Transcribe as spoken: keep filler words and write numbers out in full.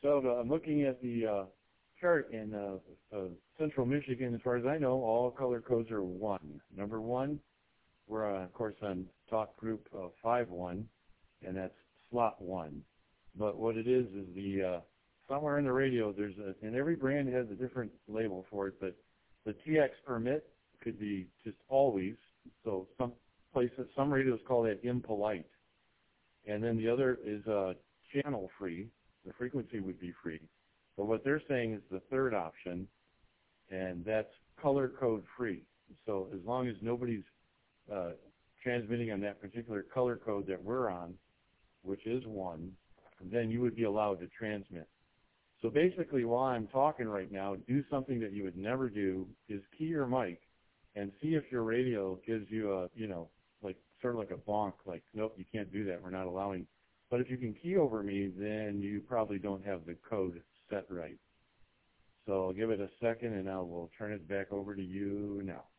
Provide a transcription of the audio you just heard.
So uh, I'm looking at the uh, chart in uh, uh, Central Michigan. As far as I know, all color codes are one. Number one, we're uh, of course on talk group uh, five one, and that's slot one. But what it is is the uh, somewhere in the radio there's a, and every brand has a different label for it. But the T X permit could be just always. So some places, some radios call that impolite, and then the other is uh, channel free. The frequency would be free. But what they're saying is the third option, and that's color code free. So as long as nobody's uh, transmitting on that particular color code that we're on, which is one, then you would be allowed to transmit. So basically, while I'm talking right now, do something that you would never do is key your mic and see if your radio gives you a, you know, like sort of like a bonk, like, nope, you can't do that, we're not allowing. But if you can key over me, then you probably don't have the code set right. So I'll give it a second, and I will turn it back over to you now.